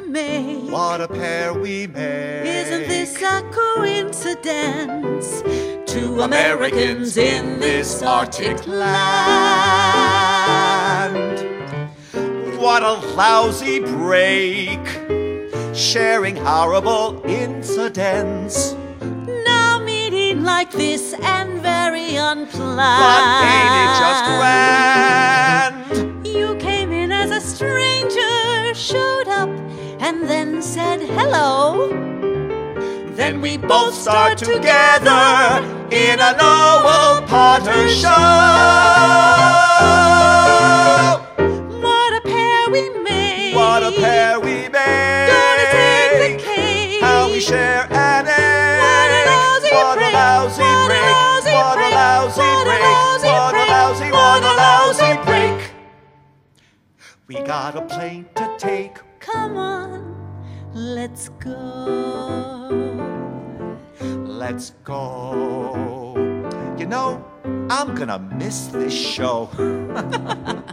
made. What a pair we made. Isn't this a coincidence? Two Americans in this Arctic land. What a lousy break, sharing horrible incidents. Now meeting like this and very unplanned. But ain't it just grand? You came in as a stranger, showed up, and then said hello. Then we both start together in a Noel Potter show. What a pair we made. What a pair we made. Gonna take the cake. How we share an egg. What a lousy break. What a lousy break. What a lousy break. What a lousy break. We got a plane to take. Come on, let's go. Let's go. You know, I'm gonna miss this show.